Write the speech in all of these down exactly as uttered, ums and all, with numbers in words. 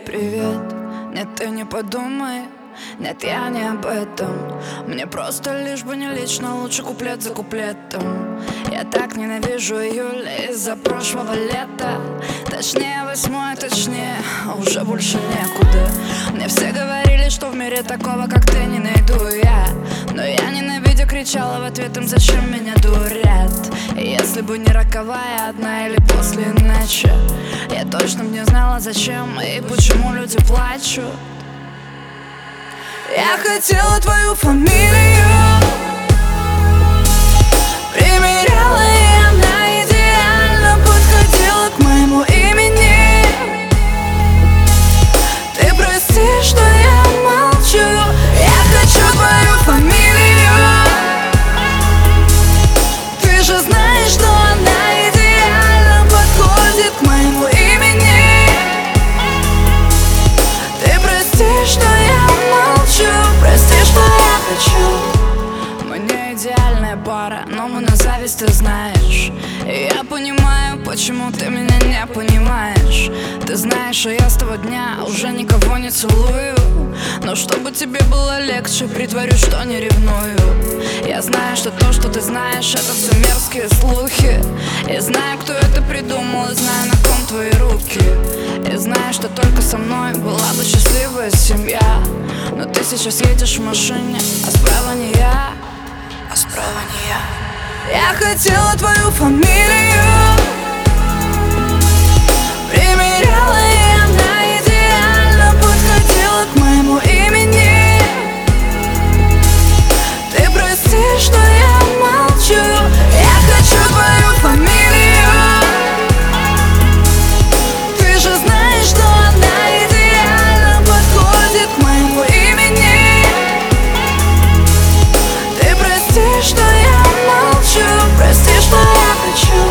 привет. Нет, ты не подумай. Нет, я не об этом. Мне просто лишь бы не лично, лучше куплет за куплетом. Я так ненавижу июль из-за прошлого лета. Точнее восьмое, точнее, уже больше некуда. Мне все говорили, что в мире такого, как ты, не найду я. Но я ненавидя кричала в ответ им, зачем меня дурят. И если бы не роковая одна или после иначе, я точно бы не знала, зачем и почему люди плачут. Я хотела твою фамилию, примеряла, и она идеально подходила к моему имени. Ты прости, что я молчу, я хочу твою фамилию. Ты же знаешь, что она идеально подходит к моему имени. Ты прости, что я молчу, прости, что я хочу. Мы не идеальная пара, но мы на зависть, ты знаешь. И я понимаю, почему ты меня не понимаешь. Ты знаешь, что я с того дня уже никого не целую. Но чтобы тебе было легче, притворюсь, что не ревную. Я знаю, что то, что ты знаешь, это все мерзкие слухи. И знаю, кто это придумал, и знаю, на ком твои руки. И знаю, что только со мной была бы счастливая семья. Но ты сейчас едешь в машине, а справа не я, а справа не я. Я хотела твою фамилию, примеряла, и она идеально подходила к моему имени. Ты прости, что я молчу, я хочу твою фамилию. Ты же знаешь, что она идеально подходит к моему имени. Ты прости, что я молчу, прости, что я хочу.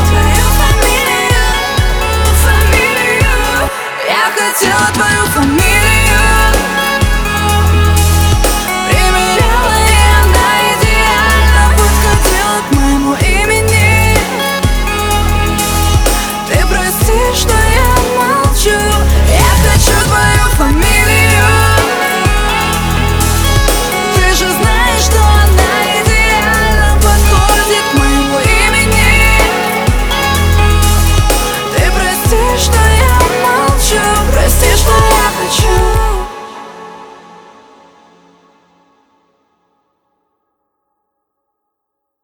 Хотела твою фамилию.